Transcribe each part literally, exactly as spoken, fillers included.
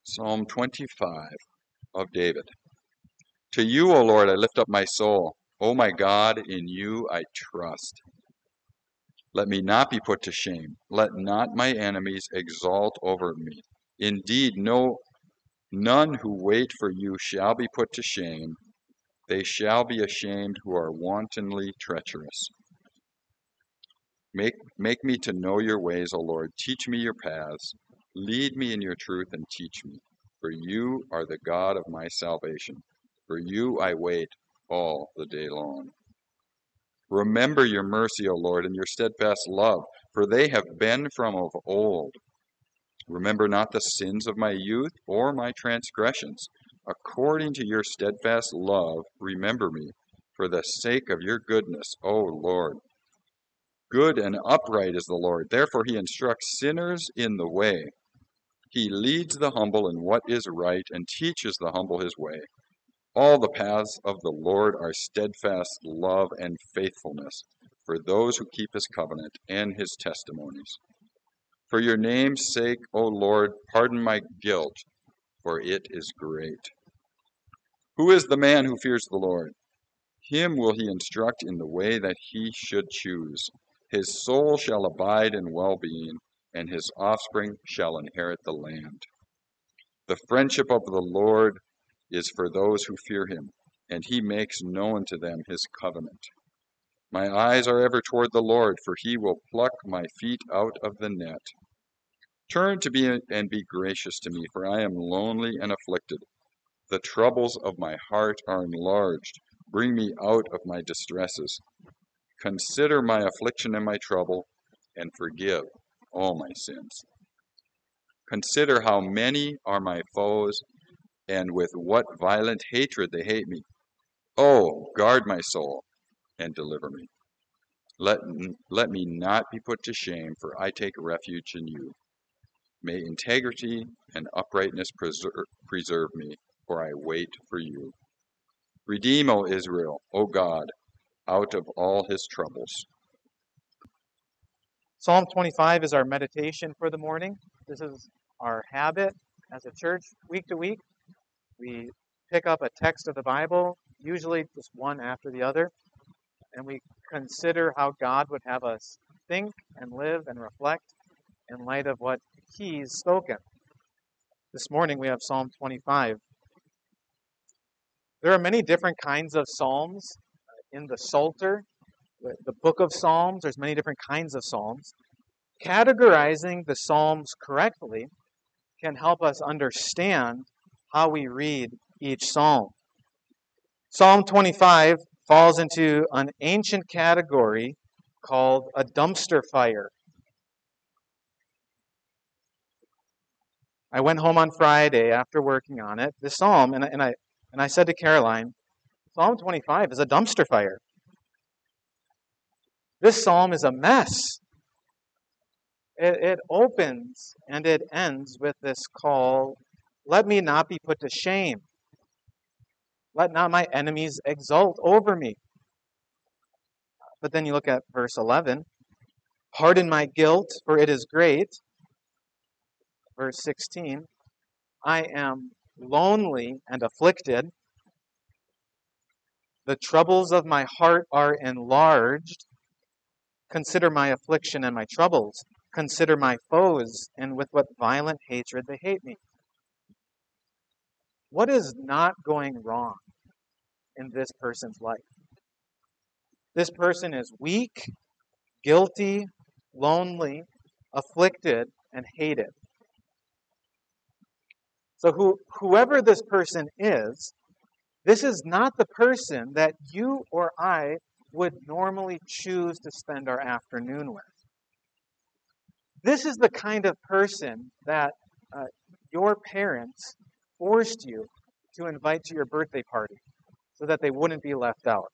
Psalm twenty-five of David. To you, O Lord, I lift up my soul. O my God, in you I trust. Let me not be put to shame. Let not my enemies exalt over me. Indeed, no none who wait for you shall be put to shame. They shall be ashamed who are wantonly treacherous. Make, make me to know your ways, O Lord. Teach me your paths. Lead me in your truth and teach me. For you are the God of my salvation. For you I wait all the day long. Remember your mercy, O Lord, and your steadfast love, for they have been from of old. Remember not the sins of my youth or my transgressions. According to your steadfast love, remember me, for the sake of your goodness, O Lord. Good and upright is the Lord, therefore he instructs sinners in the way. He leads the humble in what is right and teaches the humble his way. All the paths of the Lord are steadfast love and faithfulness for those who keep his covenant and his testimonies. For your name's sake, O Lord, pardon my guilt, for it is great. Who is the man who fears the Lord? Him will he instruct in the way that he should choose. His soul shall abide in well-being, and his offspring shall inherit the land. The friendship of the Lord is for those who fear him, and he makes known to them his covenant. My eyes are ever toward the Lord, for he will pluck my feet out of the net. Turn to me and be gracious to me, for I am lonely and afflicted. The troubles of my heart are enlarged. Bring me out of my distresses. Consider my affliction and my trouble, and forgive all my sins. Consider how many are my foes, and with what violent hatred they hate me. Oh, guard my soul and deliver me. Let, let me not be put to shame, for I take refuge in you. May integrity and uprightness preserve, preserve me, for I wait for you. Redeem, O Israel, O God, out of all his troubles. Psalm twenty-five is our meditation for the morning. This is our habit as a church, week to week. We pick up a text of the Bible, usually just one after the other, and we consider how God would have us think and live and reflect in light of what He's spoken. This morning we have Psalm twenty-five. There are many different kinds of psalms in the Psalter, the book of Psalms. There's many different kinds of psalms. Categorizing the psalms correctly can help us understand how we read each psalm. Psalm twenty-five falls into an ancient category called a dumpster fire. I went home on Friday after working on it, this psalm, and, and I and I said to Caroline, Psalm twenty-five is a dumpster fire. This psalm is a mess. It, it opens and it ends with this call, let me not be put to shame. Let not my enemies exult over me. But then you look at verse eleven. Pardon my guilt, for it is great. Verse sixteen. I am lonely and afflicted. The troubles of my heart are enlarged. Consider my affliction and my troubles. Consider my foes, and with what violent hatred they hate me. What is not going wrong in this person's life? This person is weak, guilty, lonely, afflicted, and hated. So who, whoever this person is, this is not the person that you or I would normally choose to spend our afternoon with. This is the kind of person that uh, your parents forced you to invite to your birthday party so that they wouldn't be left out.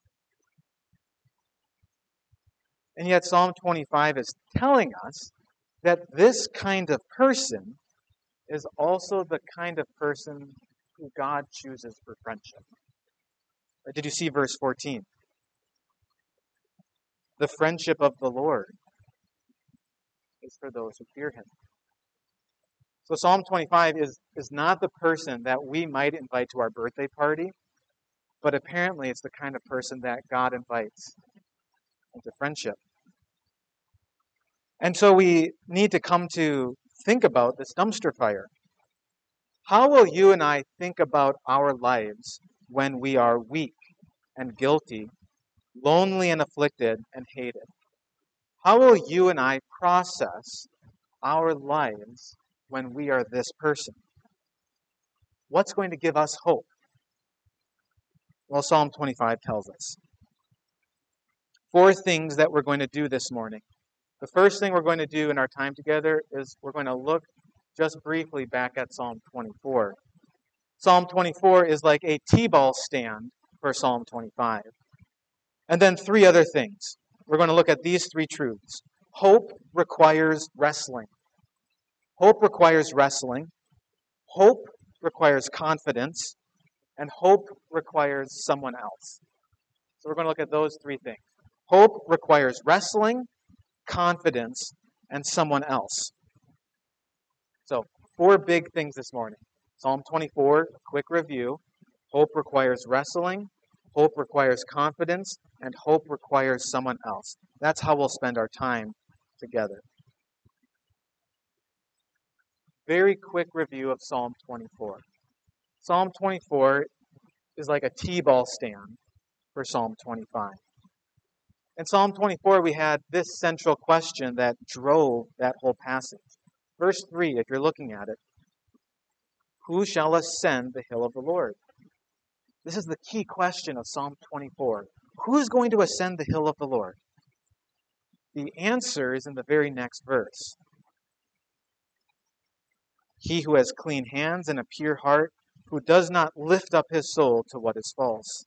And yet Psalm twenty-five is telling us that this kind of person is also the kind of person who God chooses for friendship. Did you see verse fourteen? The friendship of the Lord is for those who fear him. So Psalm twenty-five is, is not the person that we might invite to our birthday party, but apparently it's the kind of person that God invites into friendship. And so we need to come to think about this dumpster fire. How will you and I think about our lives when we are weak and guilty, lonely and afflicted and hated? How will you and I process our lives when we are this person? What's going to give us hope? Well, Psalm twenty-five tells us. Four things that we're going to do this morning. The first thing we're going to do in our time together is we're going to look just briefly back at Psalm twenty-four. Psalm twenty-four is like a T-ball stand for Psalm twenty-five. And then three other things. We're going to look at these three truths. Hope requires wrestling. Hope requires wrestling. Hope requires confidence. And hope requires someone else. So we're going to look at those three things. Hope requires wrestling, confidence, and someone else. So, four big things this morning. Psalm twenty-four, quick review. Hope requires wrestling, hope requires confidence, and hope requires someone else. That's how we'll spend our time together. Very quick review of Psalm twenty-four. Psalm twenty-four is like a T-ball stand for Psalm twenty-five. In Psalm twenty-four, we had this central question that drove that whole passage. Verse three, if you're looking at it, who shall ascend the hill of the Lord? This is the key question of Psalm twenty-four. Who's going to ascend the hill of the Lord? The answer is in the very next verse. He who has clean hands and a pure heart, who does not lift up his soul to what is false.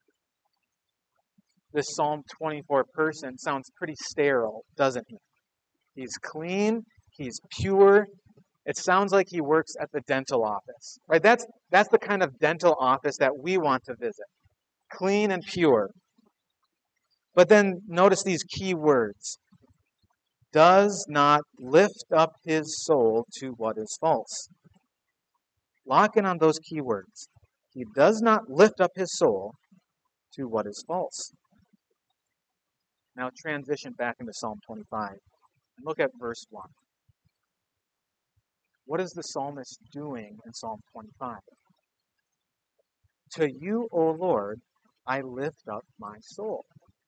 This Psalm twenty-four person sounds pretty sterile, doesn't he? He's clean, he's pure. It sounds like he works at the dental office. Right? That's that's the kind of dental office that we want to visit. Clean and pure. But then notice these key words. Does not lift up his soul to what is false. Lock in on those key words. He does not lift up his soul to what is false. Now transition back into Psalm twenty-five and look at verse one. What is the psalmist doing in Psalm twenty-five? To you, O Lord, I lift up my soul.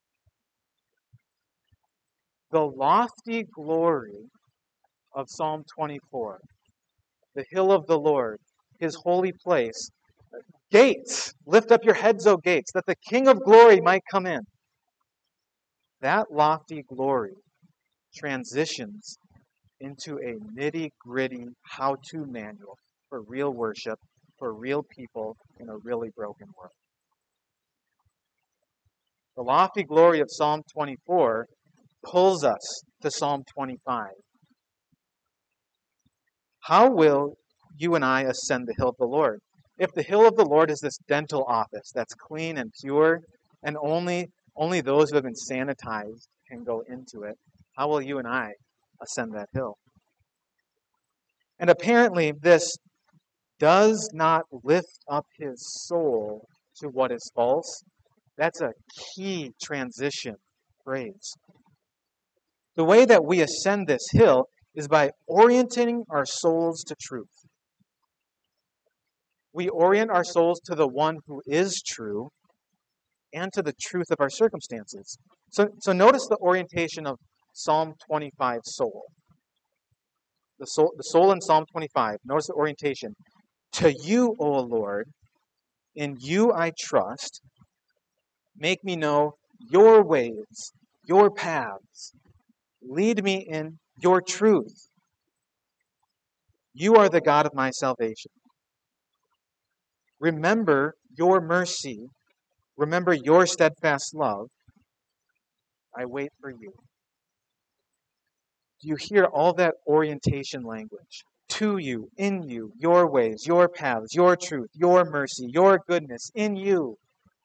The lofty glory of Psalm twenty-four, the hill of the Lord, his holy place, gates, lift up your heads, O gates, that the King of glory might come in. That lofty glory transitions into a nitty-gritty how-to manual for real worship, for real people in a really broken world. The lofty glory of Psalm twenty-four pulls us to Psalm twenty-five. How will you and I ascend the hill of the Lord? If the hill of the Lord is this dental office that's clean and pure, and only, only those who have been sanitized can go into it, how will you and I ascend that hill? And apparently this does not lift up his soul to what is false. That's a key transition phrase. The way that we ascend this hill is by orienting our souls to truth. We orient our souls to the one who is true and to the truth of our circumstances. So, so notice the orientation of Psalm twenty-five's soul. The soul, the soul in Psalm twenty-five, notice the orientation. To you, O Lord, in you I trust. Make me know your ways, your paths. Lead me in your truth. You are the God of my salvation. Remember your mercy. Remember your steadfast love. I wait for you. Do you hear all that orientation language? To you, in you, your ways, your paths, your truth, your mercy, your goodness, in you.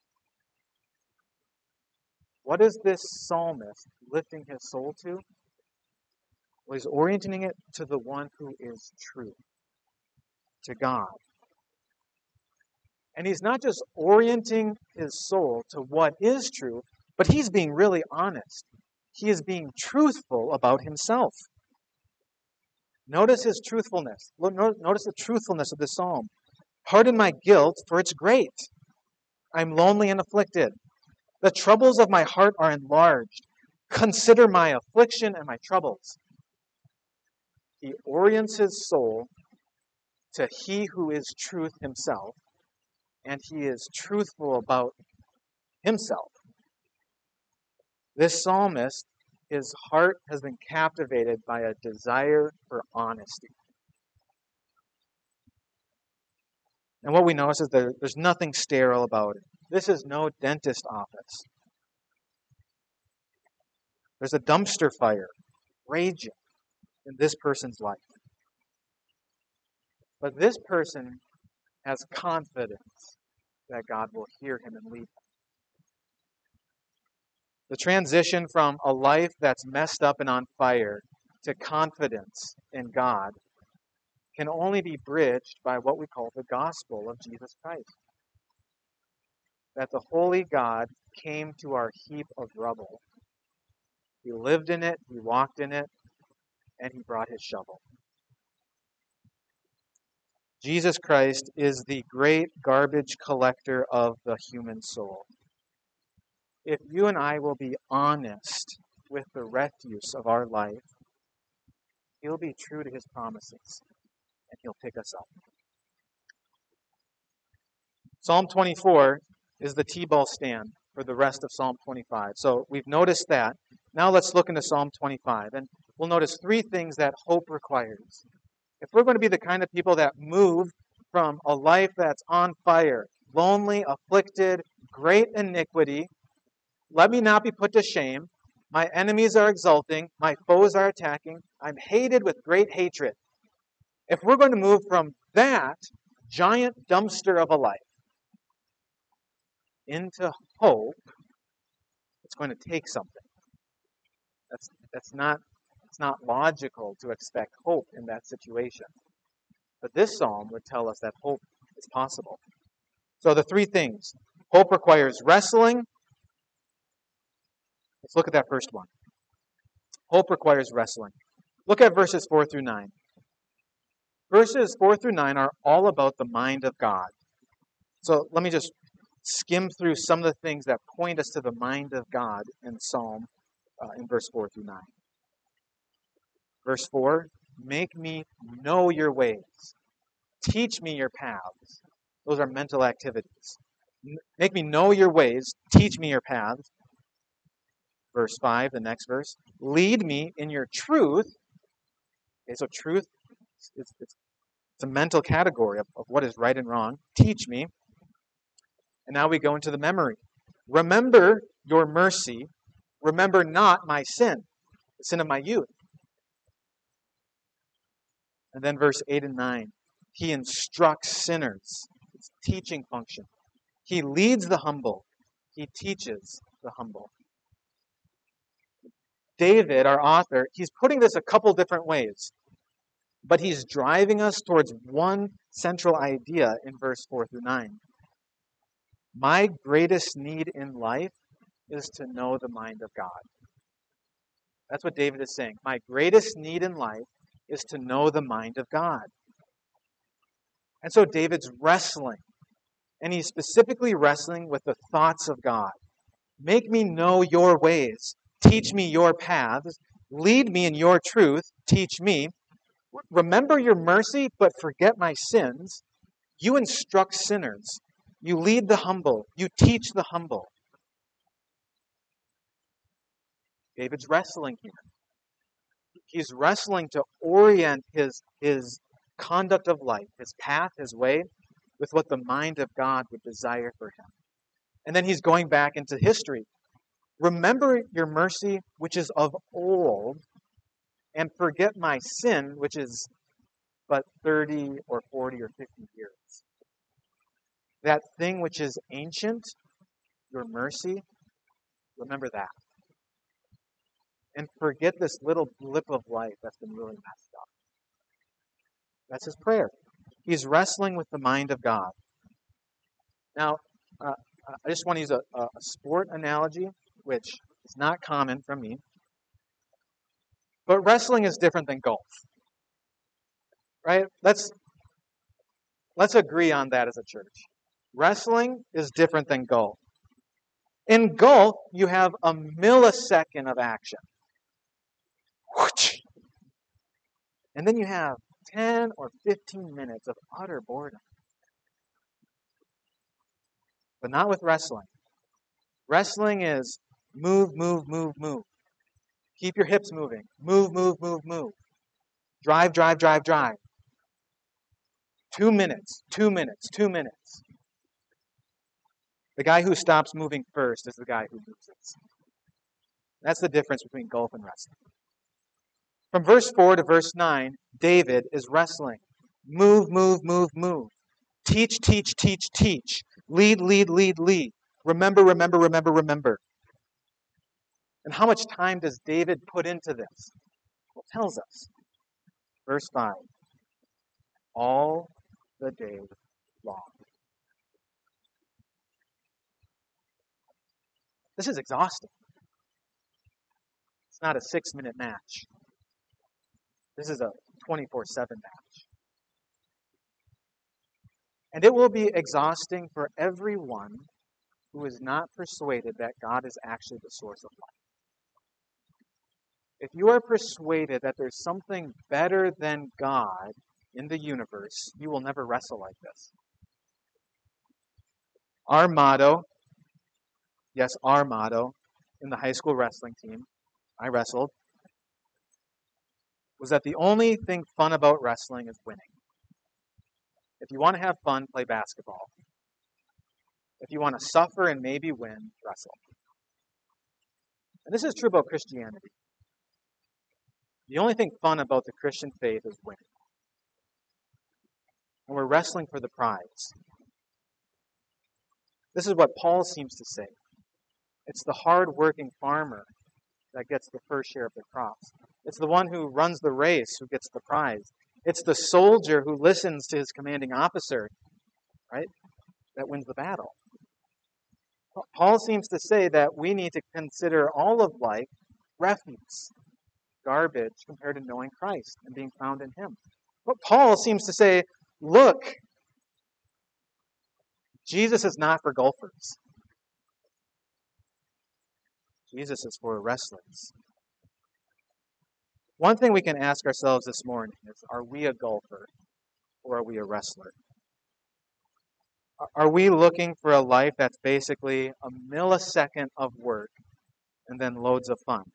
What is this psalmist lifting his soul to? Well, he's orienting it to the one who is true. to God. And he's not just orienting his soul to what is true, but he's being really honest. He is being truthful about himself. Notice his truthfulness. Notice the truthfulness of the psalm. Pardon my guilt, for it's great. I'm lonely and afflicted. The troubles of my heart are enlarged. Consider my affliction and my troubles. He orients his soul to he who is truth himself, and he is truthful about himself. This psalmist, his heart has been captivated by a desire for honesty. And what we notice is that there's nothing sterile about it. This is no dentist office. There's a dumpster fire raging in this person's life. But this person has confidence that God will hear him and lead him. The transition from a life that's messed up and on fire to confidence in God can only be bridged by what we call the gospel of Jesus Christ. That the holy God came to our heap of rubble. He lived in it, he walked in it, and he brought his shovel. Jesus Christ is the great garbage collector of the human soul. If you and I will be honest with the refuse of our life, he'll be true to his promises, and he'll pick us up. Psalm twenty-four is the T-ball stand for the rest of Psalm twenty-five. So we've noticed that. Now let's look into Psalm twenty-five, and we'll notice three things that hope requires. If we're going to be the kind of people that move from a life that's on fire, lonely, afflicted, great iniquity, let me not be put to shame. My enemies are exulting. My foes are attacking. I'm hated with great hatred. If we're going to move from that giant dumpster of a life into hope, it's going to take something. That's that's not it's not logical to expect hope in that situation. But this psalm would tell us that hope is possible. So the three things. Hope requires wrestling. Let's look at that first one. Hope requires wrestling. Look at verses four through nine. Verses four through nine are all about the mind of God. So let me just skim through some of the things that point us to the mind of God in Psalm, uh, in verse four through nine. Verse four, make me know your ways. Teach me your paths. Those are mental activities. Make me know your ways. Teach me your paths. Verse five, the next verse. Lead me in your truth. Okay, so truth, it's, it's, it's a mental category of, of what is right and wrong. Teach me. And now we go into the memory. Remember your mercy. Remember not my sin, the sin of my youth. And then verse eight and nine. He instructs sinners. It's a teaching function. He leads the humble. He teaches the humble. David, our author, he's putting this a couple different ways. But he's driving us towards one central idea in verse four through nine. My greatest need in life is to know the mind of God. That's what David is saying. My greatest need in life is to know the mind of God. And so David's wrestling. And he's specifically wrestling with the thoughts of God. Make me know your ways. Teach me your paths. Lead me in your truth. Teach me. Remember your mercy, but forget my sins. You instruct sinners. You lead the humble. You teach the humble. David's wrestling here. He's wrestling to orient his, his conduct of life, his path, his way, with what the mind of God would desire for him. And then he's going back into history. Remember your mercy, which is of old, and forget my sin, which is but thirty or forty or fifty years. That thing which is ancient, your mercy, remember that. And forget this little blip of life that's been really messed up. That's his prayer. He's wrestling with the mind of God. Now, uh, I just want to use a, a sport analogy, which is not common from me. But wrestling is different than golf. Right? Let's let's agree on that as a church. Wrestling is different than golf. In golf, you have a millisecond of action. And then you have ten or fifteen minutes of utter boredom. But not with wrestling. Wrestling is move, move, move, move. Keep your hips moving. Move, move, move, move. Drive, drive, drive, drive. Two minutes, two minutes, two minutes. The guy who stops moving first is the guy who loses. That's the difference between golf and wrestling. From verse four to verse nine, David is wrestling. Move, move, move, move. Teach, teach, teach, teach. Lead, lead, lead, lead. Remember, remember, remember, remember. And how much time does David put into this? Well, it tells us. Verse five. All the day long. This is exhausting. It's not a six-minute match. This is a twenty-four seven match. And it will be exhausting for everyone who is not persuaded that God is actually the source of life. If you are persuaded that there's something better than God in the universe, you will never wrestle like this. Our motto, yes, our motto in the high school wrestling team, I wrestled, was that the only thing fun about wrestling is winning. If you want to have fun, play basketball. If you want to suffer and maybe win, wrestle. And this is true about Christianity. The only thing fun about the Christian faith is winning. And we're wrestling for the prize. This is what Paul seems to say. It's the hard-working farmer that gets the first share of the crops. It's the one who runs the race who gets the prize. It's the soldier who listens to his commanding officer, right, that wins the battle. Paul seems to say that we need to consider all of life refuse, garbage, compared to knowing Christ and being found in Him. But Paul seems to say, look, Jesus is not for golfers. Jesus is for wrestlers. One thing we can ask ourselves this morning is, are we a golfer or are we a wrestler? Are we looking for a life that's basically a millisecond of work and then loads of fun?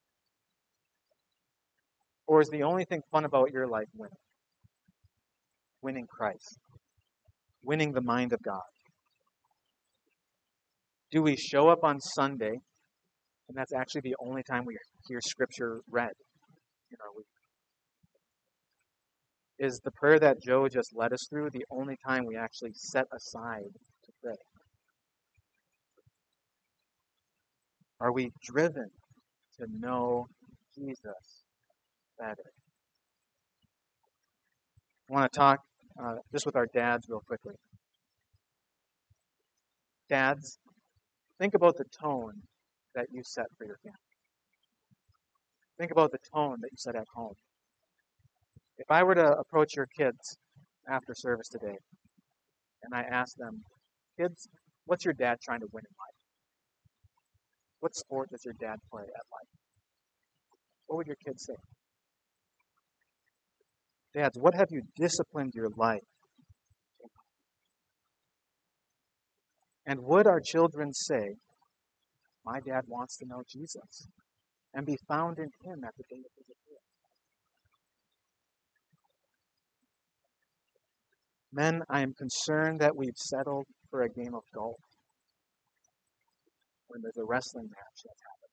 Or is the only thing fun about your life winning? Winning Christ. Winning the mind of God. Do we show up on Sunday, and that's actually the only time we hear Scripture read in our week? Is the prayer that Joe just led us through the only time we actually set aside to pray? Are we driven to know Jesus better? I want to talk uh, just with our dads real quickly. Dads, think about the tone that you set for your family. Think about the tone that you set at home. If I were to approach your kids after service today, and I ask them, kids, what's your dad trying to win in life? What sport does your dad play at life? What would your kids say? Dads, what have you disciplined your life? And would our children say, my dad wants to know Jesus and be found in Him at the day of His appearance? Men, I am concerned that we've settled for a game of golf when there's a wrestling match that's happening.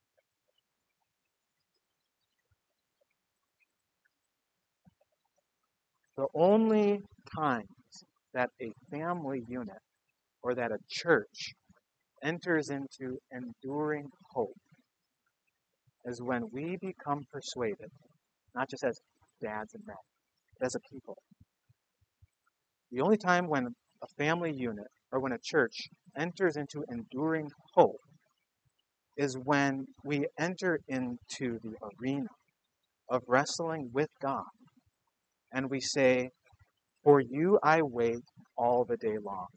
The only times that a family unit or that a church enters into enduring hope is when we become persuaded, not just as dads and men, but as a people, The only time when a family unit or when a church enters into enduring hope is when we enter into the arena of wrestling with God and we say, "For you I wait all the day long."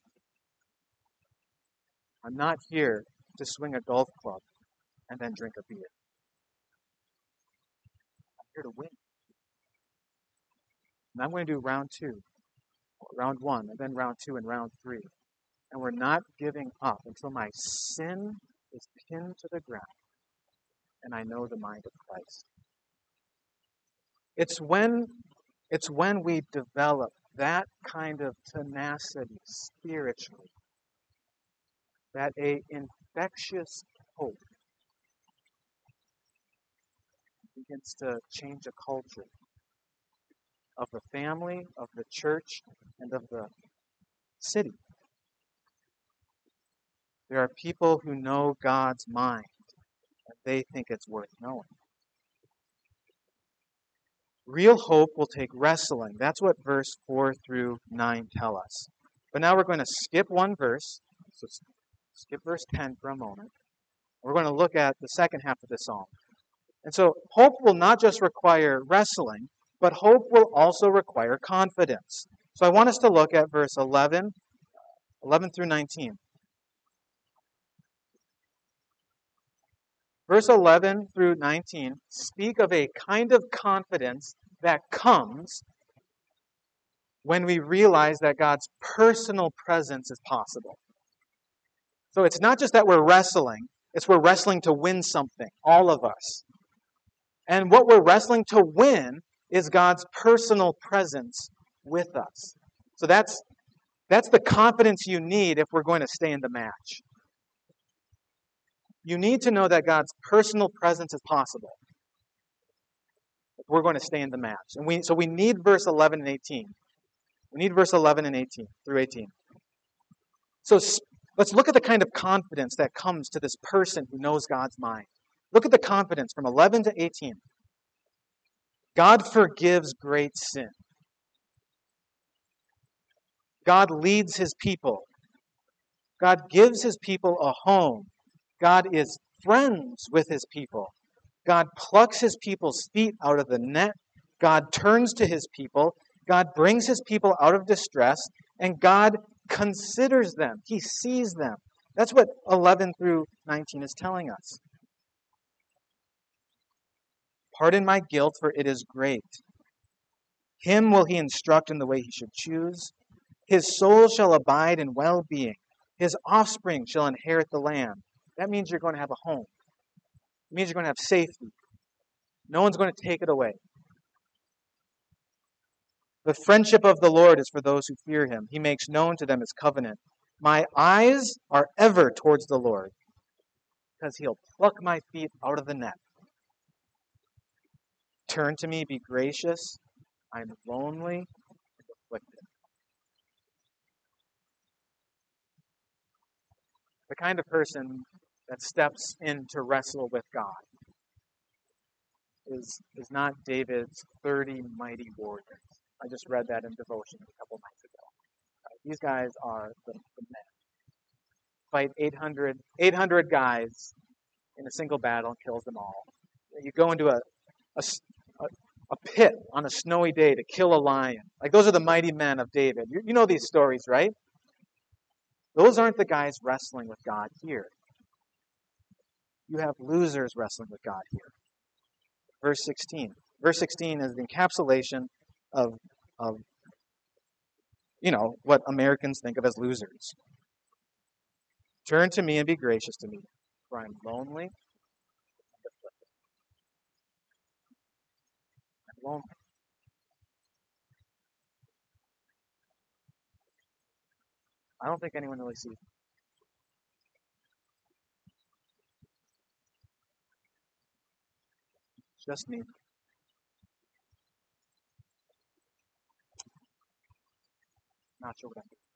I'm not here to swing a golf club and then drink a beer. I'm here to win. And I'm going to do round two, round one, and then round two and round three. And we're not giving up until my sin is pinned to the ground and I know the mind of Christ. It's when it's when we develop that kind of tenacity spiritually that a infectious hope begins to change a culture of the family, of the church, and of the city. There are people who know God's mind, and they think it's worth knowing. Real hope will take wrestling. That's what verse four through nine tell us. But now we're going to skip one verse. So skip verse ten for a moment. We're going to look at the second half of the psalm. And so hope will not just require wrestling, but hope will also require confidence. So I want us to look at verse eleven, eleven through nineteen. Verse eleven through nineteen speak of a kind of confidence that comes when we realize that God's personal presence is possible. So it's not just that we're wrestling, it's we're wrestling to win something, all of us. And what we're wrestling to win is God's personal presence with us. So that's that's the confidence you need if we're going to stay in the match. You need to know that God's personal presence is possible if we're going to stay in the match. And we so we need verse eleven and eighteen. We need verse eleven and eighteen through eighteen. So let's look at the kind of confidence that comes to this person who knows God's mind. Look at the confidence from eleven to eighteen. God forgives great sin. God leads his people. God gives his people a home. God is friends with his people. God plucks his people's feet out of the net. God turns to his people. God brings his people out of distress. And God considers them. He sees them. That's what eleven through nineteen is telling us. Pardon my guilt, for it is great. Him will he instruct in the way he should choose. His soul shall abide in well-being. His offspring shall inherit the land. That means you're going to have a home. It means you're going to have safety. No one's going to take it away. The friendship of the Lord is for those who fear him. He makes known to them his covenant. My eyes are ever towards the Lord, because he'll pluck my feet out of the net. Turn to me, be gracious. I'm lonely and afflicted. The kind of person that steps in to wrestle with God is, is not David's thirty mighty warriors. I just read that in devotion a couple nights ago. Uh, these guys are the, the men. Fight eight hundred, eight hundred guys in a single battle and kills them all. You go into a, a, a pit on a snowy day to kill a lion. Like, those are the mighty men of David. You, you know these stories, right? Those aren't the guys wrestling with God here. You have losers wrestling with God here. Verse sixteen. Verse sixteen is the encapsulation of, of you know, what Americans think of as losers. Turn to me and be gracious to me, for I'm lonely and afflicted. I'm lonely. I don't think anyone really sees me. It's just me. Not sure what I'm doing.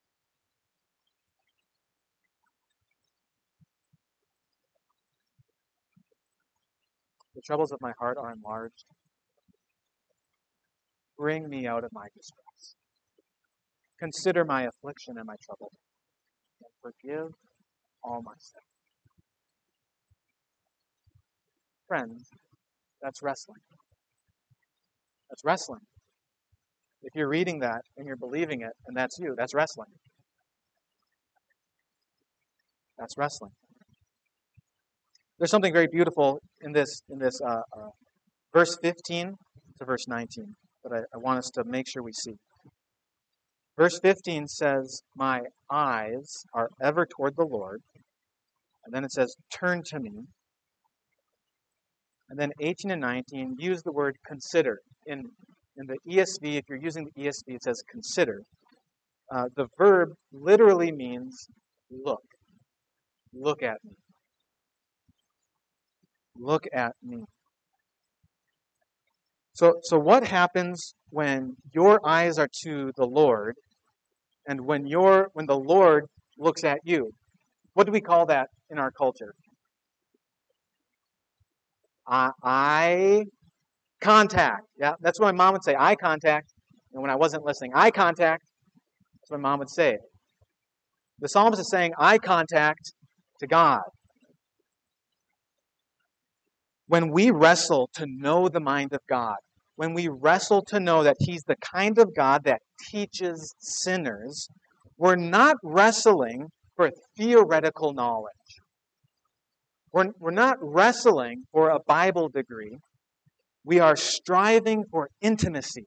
The troubles of my heart are enlarged. Bring me out of my distress. Consider my affliction and my trouble, and forgive all my sins. Friends, that's wrestling. That's wrestling. If you're reading that and you're believing it, and that's you, that's wrestling. That's wrestling. There's something very beautiful in this in this uh, uh, verse fifteen to verse nineteen that I, I want us to make sure we see. Verse fifteen says, "My eyes are ever toward the Lord," and then it says, "Turn to me." And then eighteen and nineteen use the word "consider." In in the E S V, if you're using the E S V, it says "consider." Uh, the verb literally means look. Look at me. Look at me. So, so what happens when your eyes are to the Lord, and when your when the Lord looks at you? What do we call that in our culture? Uh, eye contact. Yeah, that's what my mom would say. Eye contact. And when I wasn't listening, eye contact. That's what mom would say. The psalmist is saying eye contact to God. When we wrestle to know the mind of God, when we wrestle to know that He's the kind of God that teaches sinners, we're not wrestling for theoretical knowledge. We're, we're not wrestling for a Bible degree. We are striving for intimacy.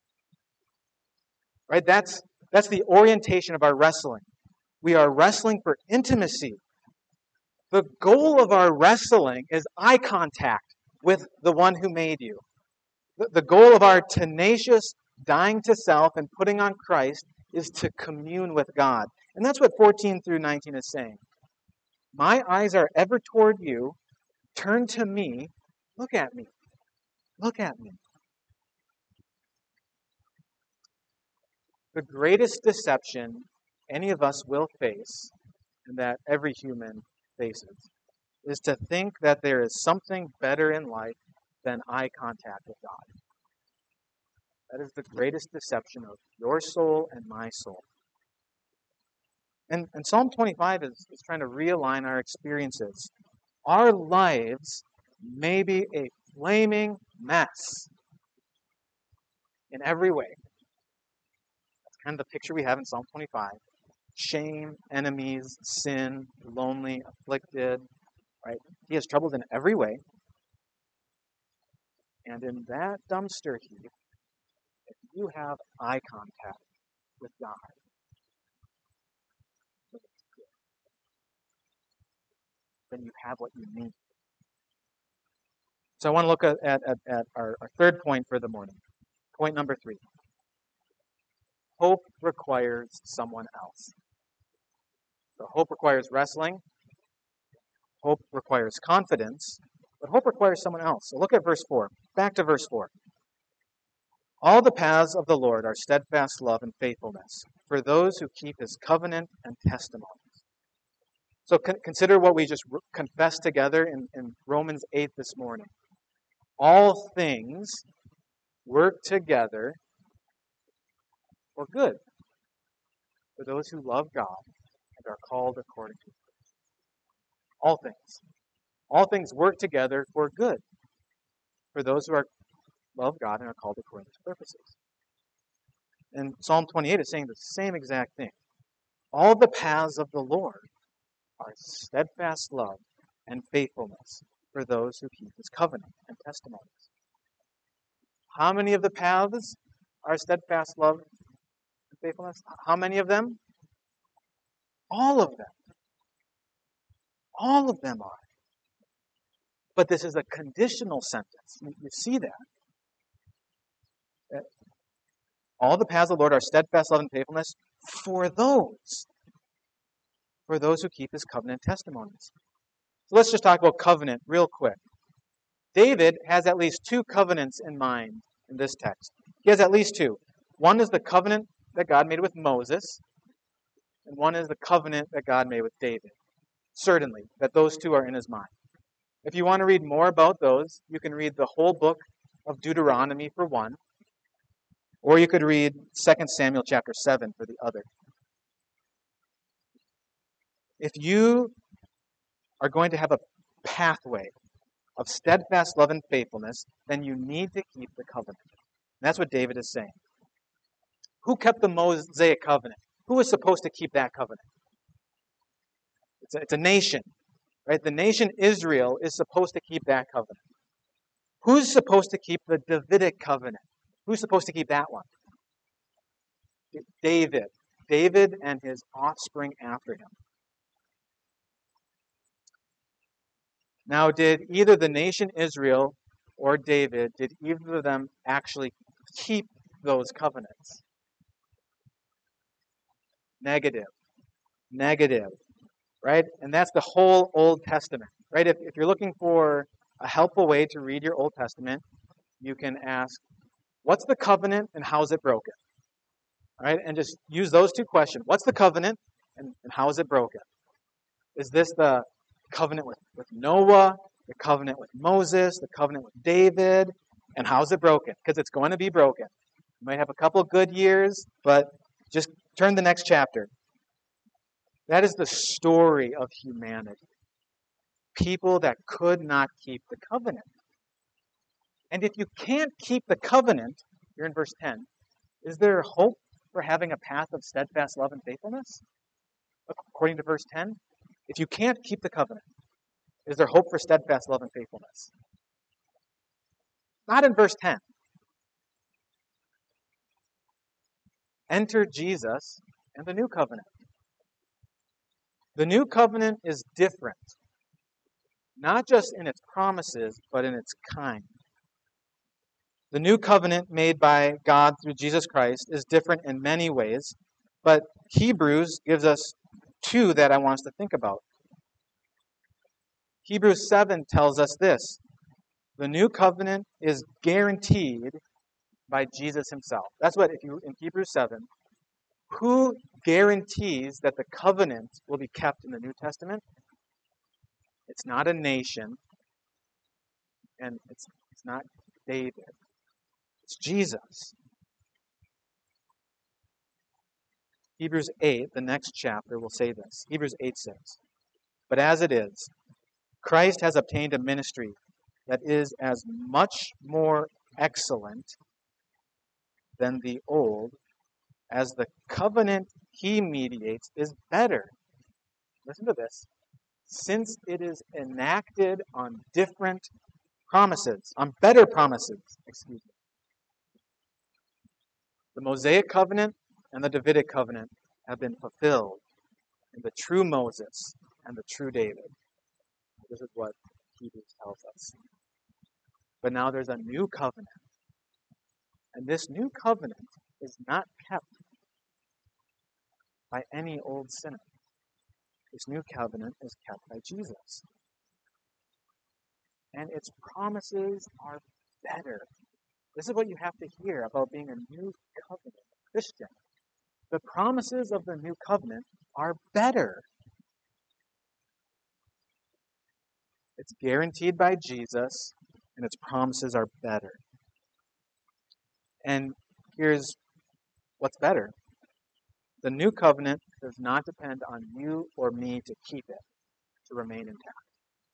Right? That's, that's the orientation of our wrestling. We are wrestling for intimacy. The goal of our wrestling is eye contact with the one who made you. The, the goal of our tenacious dying to self and putting on Christ is to commune with God. And that's what fourteen through nineteen is saying. My eyes are ever toward you. Turn to me. Look at me. Look at me. The greatest deception any of us will face, and that every human faces, is to think that there is something better in life than eye contact with God. That is the greatest deception of your soul and my soul. And, and Psalm twenty-five is, is trying to realign our experiences. Our lives may be a flaming mess in every way. That's kind of the picture we have in Psalm twenty-five. Shame, enemies, sin, lonely, afflicted, right? He has troubles in every way. And in that dumpster heap, if you have eye contact with God, then you have what you need. So I want to look at, at, at our, our third point for the morning. Point number three. Hope requires someone else. So hope requires wrestling. Hope requires confidence. But hope requires someone else. So look at verse four. Back to verse four. All the paths of the Lord are steadfast love and faithfulness for those who keep His covenant and testimonies. So con- consider what we just re- confessed together in, in Romans eight this morning. All things work together for good for those who love God and are called according to His purpose. All things. All things work together for good for those who are love God and are called according to His purposes. And Psalm twenty-eight is saying the same exact thing. All the paths of the Lord are steadfast love and faithfulness for those who keep His covenant and testimonies. How many of the paths are steadfast love and faithfulness? How many of them? All of them. All of them are. But this is a conditional sentence. You, you see that. All the paths of the Lord are steadfast love and faithfulness for those. For those who keep His covenant testimonies. So let's just talk about covenant real quick. David has at least two covenants in mind in this text. He has at least two. One is the covenant that God made with Moses, and one is the covenant that God made with David. Certainly, that those two are in his mind. If you want to read more about those, you can read the whole book of Deuteronomy for one. Or you could read Second Samuel chapter seven for the other. If you are going to have a pathway of steadfast love and faithfulness, then you need to keep the covenant. And that's what David is saying. Who kept the Mosaic covenant? Who was supposed to keep that covenant? It's a, it's a nation, right? The nation Israel is supposed to keep that covenant. Who's supposed to keep the Davidic covenant? Who's supposed to keep that one? David. David and his offspring after him. Now, did either the nation Israel or David, did either of them actually keep those covenants? Negative. Negative. Right? And that's the whole Old Testament. Right? If, if you're looking for a helpful way to read your Old Testament, you can ask, what's the covenant and how is it broken? All right? And just use those two questions. What's the covenant and, and how is it broken? Is this the covenant with, with Noah, the covenant with Moses, the covenant with David, and how's it broken? Because it's going to be broken. You might have a couple good years, but just turn the next chapter. That is the story of humanity. People that could not keep the covenant. And if you can't keep the covenant, here in verse ten, is there hope for having a path of steadfast love and faithfulness? According to verse ten, if you can't keep the covenant, is there hope for steadfast love and faithfulness? Not in verse ten. Enter Jesus and the new covenant. The new covenant is different, not just in its promises, but in its kind. The new covenant made by God through Jesus Christ is different in many ways, but Hebrews gives us two that I want us to think about. Hebrews seven tells us this: the new covenant is guaranteed by Jesus himself. That's what, if you in Hebrews seven, who guarantees that the covenant will be kept in the New Testament? It's not a nation, and it's, it's not David. It's Jesus. Hebrews eight, the next chapter, will say this. Hebrews eight says, "But as it is, Christ has obtained a ministry that is as much more excellent than the old, as the covenant he mediates is better." Listen to this. "Since it is enacted on different promises, on better promises, excuse me. The Mosaic covenant and the Davidic covenant have been fulfilled in the true Moses and the true David." This is what Hebrews tells us. But now there's a new covenant. And this new covenant is not kept by any old sinner. This new covenant is kept by Jesus. And its promises are better. This is what you have to hear about being a new covenant Christian. The promises of the new covenant are better. It's guaranteed by Jesus, and its promises are better. And here's what's better. The new covenant does not depend on you or me to keep it, to remain intact.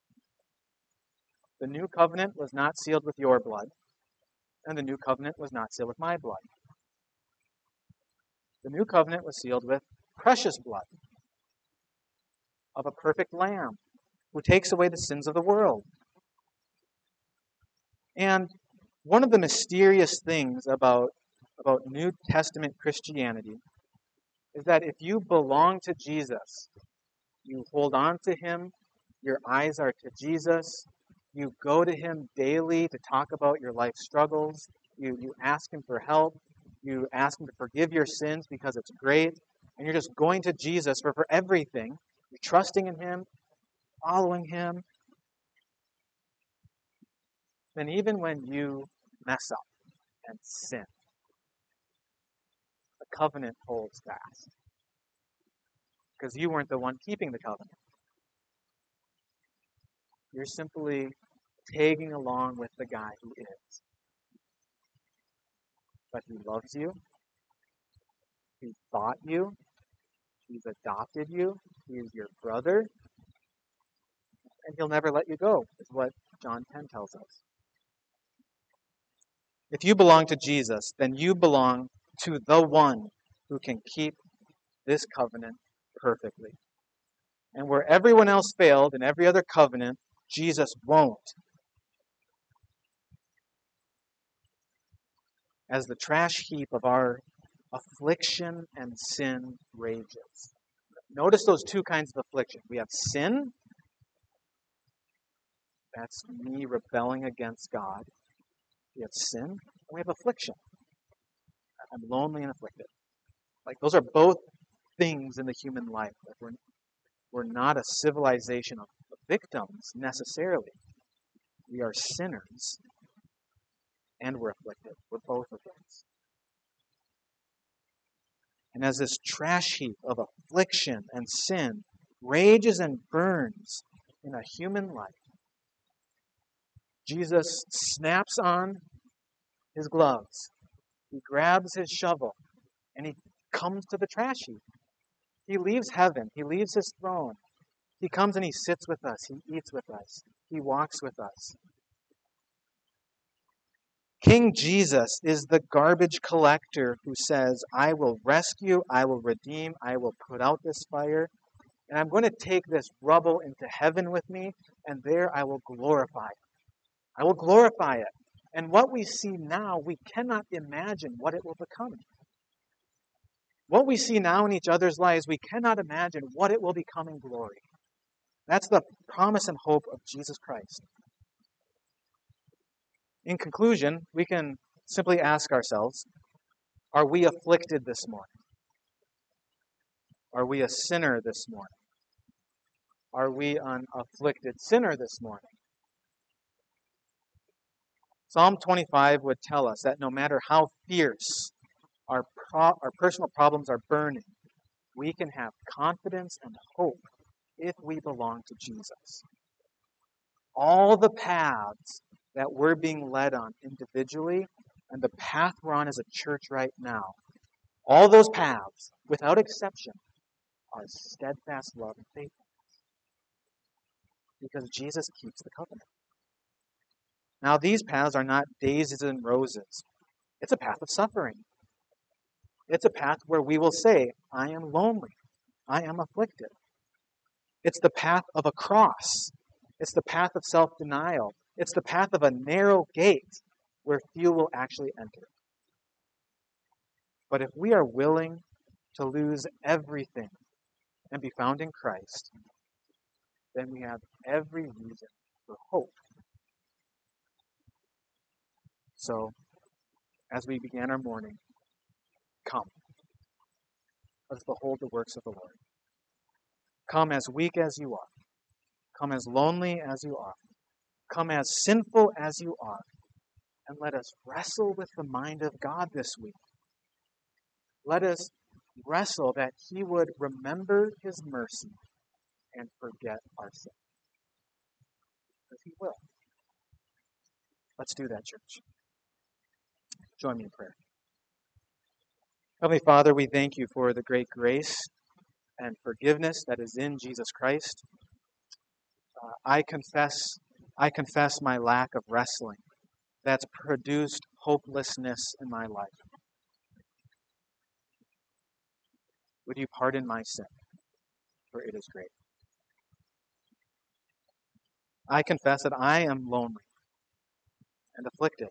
The new covenant was not sealed with your blood, and the new covenant was not sealed with my blood. The new covenant was sealed with precious blood of a perfect lamb who takes away the sins of the world. And one of the mysterious things about, about New Testament Christianity is that if you belong to Jesus, you hold on to him, your eyes are to Jesus, you go to him daily to talk about your life struggles, you, you ask him for help, you ask him to forgive your sins because it's great, and you're just going to Jesus for, for everything. You're trusting in him, following him. Then even when you mess up and sin, the covenant holds fast. Because you weren't the one keeping the covenant. You're simply tagging along with the guy who is. but he loves you. He bought you. He's adopted you. He is your brother. And he'll never let you go, is what John ten tells us. If you belong to Jesus, then you belong to the one who can keep this covenant perfectly. And where everyone else failed in every other covenant, Jesus won't. As the trash heap of our affliction and sin rages. Notice those two kinds of affliction. We have sin. That's me rebelling against God. We have sin. And we have affliction. I'm lonely and afflicted. Like, those are both things in the human life. Like, we're, we're not a civilization of victims necessarily. We are sinners. And we're afflicted. We're both of those. And as this trash heap of affliction and sin rages and burns in a human life, Jesus snaps on his gloves. He grabs his shovel and he comes to the trash heap. He leaves heaven. He leaves his throne. He comes and he sits with us. He eats with us. He walks with us. King Jesus is the garbage collector who says, I will rescue, I will redeem, I will put out this fire, and I'm going to take this rubble into heaven with me, and there I will glorify it. I will glorify it. And what we see now, we cannot imagine what it will become. What we see now in each other's lives, we cannot imagine what it will become in glory. That's the promise and hope of Jesus Christ. In conclusion, we can simply ask ourselves, are we afflicted this morning? Are we a sinner this morning? Are we an afflicted sinner this morning? Psalm twenty-five would tell us that no matter how fierce our, pro- our personal problems are burning, we can have confidence and hope if we belong to Jesus. All the paths that we're being led on individually and the path we're on as a church right now, all those paths, without exception, are steadfast love and faithfulness. Because Jesus keeps the covenant. Now, these paths are not daisies and roses. It's a path of suffering. It's a path where we will say, I am lonely. I am afflicted. It's the path of a cross. It's the path of self-denial. It's the path of a narrow gate where few will actually enter. But if we are willing to lose everything and be found in Christ, then we have every reason for hope. So, as we began our morning, come. Let's behold the works of the Lord. Come as weak as you are. Come as lonely as you are. Come as sinful as you are. And let us wrestle with the mind of God this week. Let us wrestle that He would remember His mercy and forget our sin. Because He will. Let's do that, church. Join me in prayer. Heavenly Father, we thank you for the great grace and forgiveness that is in Jesus Christ. Uh, I confess, I confess my lack of wrestling that's produced hopelessness in my life. Would you pardon my sin, for it is great. I confess that I am lonely and afflicted.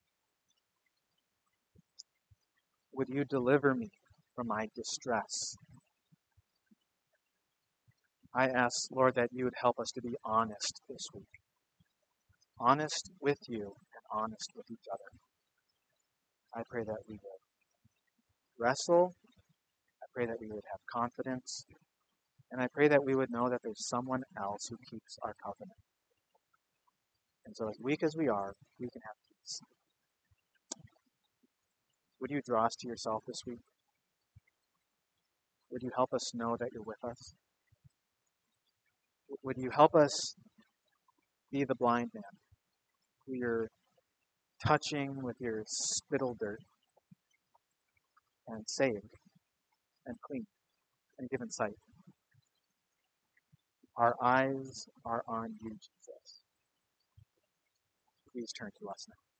Would you deliver me from my distress? I ask, Lord, that you would help us to be honest this week. Honest with you and honest with each other. I pray that we would wrestle. I pray that we would have confidence. And I pray that we would know that there's someone else who keeps our covenant. And so as weak as we are, we can have peace. Would you draw us to yourself this week? Would you help us know that you're with us? Would you help us be the blind man who you're touching with your spittle dirt? and saved and cleaned and given sight. Our eyes are on you, Jesus. Please turn to us now.